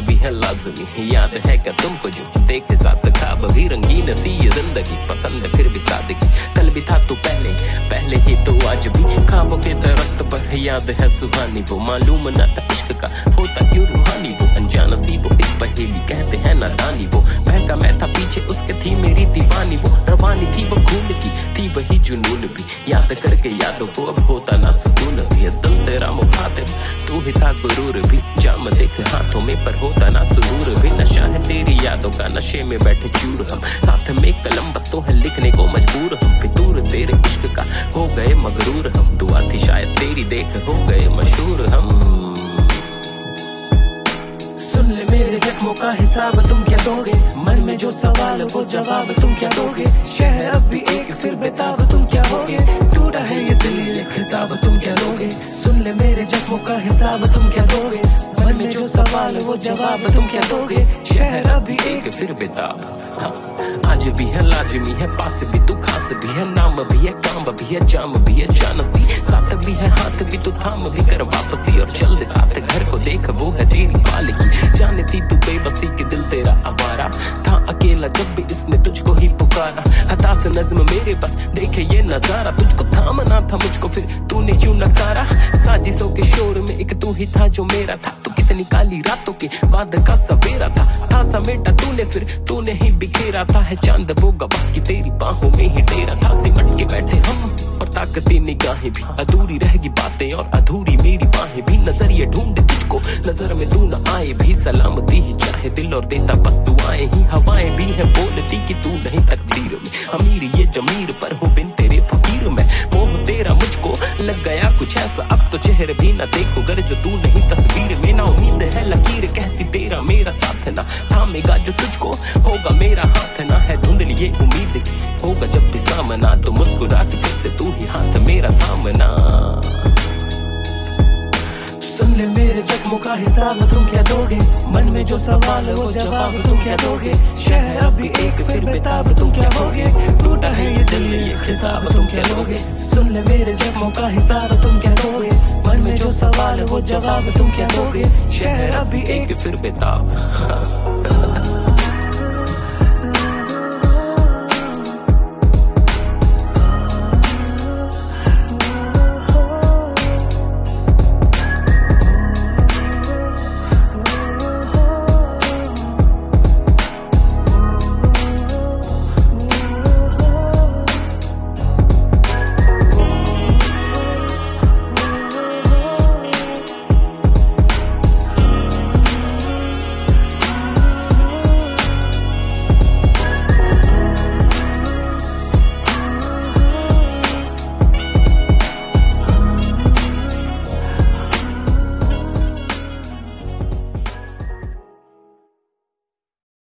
भी है लाजमी। याद है क्या तुमको जो देखे साथ ख्वाब भी रंगीन सी ये जिंदगी, पसंद है फिर भी सादगी। कल भी था तू पहले ही तो आज भी ख्वाबों के दरख्त पर याद है सुहानी वो। मालूम न था इश्क का होता क्यों रूहानी वो, अनजान सी वो एक पहेली कहते हैं नादानी वो। बहका मैं था पीछे उसके थी मेरी दीवानी वो, रवानी थी वो खून की थी वही जुनून भी। याद करके यादों को अब होता ना सुकून भी, दिल तेरा मुखातिब तू ही था गुरूर भी। जाम देख हाथों में पर होता ना सुरूर भी, नशा है तेरी यादों का नशे में बैठे चूर हम। साथ में कलम बस तो है लिखने को मजबूर हम, फितूर तेरे इश्क का हो गए मगरूर हम। दुआ थी शायद तेरी देख हो गए मशहूर हम। सुन ले मेरे जख्मों का हिसाब तुम क्या दोगे, मन में जो सवाल वो जवाब तुम क्या दोगे। शहर अब भी एक फिर बेताब तुम क्या होगे, टूटा है ये दिल ये खिताब तुम क्या दोगे। सुन ले मेरे जख्मों का हिसाब तुम क्या दोगे, मन में जो सवाल वो जवाब तुम क्या दोगे। शहर अब भी एक फिर बेताब हाँ। आज भी है लाजमी है पास भी तू खास भी है, नाम भी है काम भी है जाम भी है जानसी। साथ भी है हाथ भी तो थाम भी कर वापसी, और चल दे साथ घर को देख वो है तेरी पालकी। जानती तू बेबसी कि दिल तेरा आवारा था अकेला जब भी इसने तुझको ही पुकारा। हताश नज्म मेरे बस देखे ये नजारा, तुझको थामना था मुझको फिर तूने यूं नकारा। साजिशों के शोर में एक तू ही था जो मेरा था, तू कितनी काली रातों के बाद का सवेरा था समेटा तूने फिर तूने ही बिखेरा था। है चांद वो गवाह की तेरी बाहों में ही डेरा था। सिमट के बैठे हम और ताकती निगाहें भी, अधूरी रहेगी बातें और अधूरी मेरी बाहें भी। नजरिए ढूंढे तुझको नजर में तू न आए भी, सलामती ही चाहे दिल और देता बस दुआएं ही। हवाएं भी है बोलती कि तू नहीं तकदीर में, अमीर ये जमीर पर हो बिन तेरे फकीर में। मोह तेरा मुझको लग गया कुछ ऐसा, अब तो चेहरे भी न देखो गर जो तू नहीं तस्वीर में। ना उम्मीद है लकीर कहती तेरा मेरा साथ ना थामेगा जो तुझको होगा मेरा हाथ ना। है धुंधली ये उम्मीद की होगा जब भी सामना, तो मुस्कुरा के फिर से तू ही हाथ मेरा थामना। सुन ले मेरे जख्मों का हिसाब तुम क्या दोगे, मन में जो सवाल वो जवाब तुम क्या दोगे। शहर अब भी एक फिर बेताब तुम क्या होगे, टूटा है ये दिल ये खिताब तुम क्या दोगे। सुन ले मेरे जख्मों का हिसाब तुम क्या दोगे, मन में जो सवाल वो जवाब तुम क्या दोगे। शहर अब भी एक फिर बेताब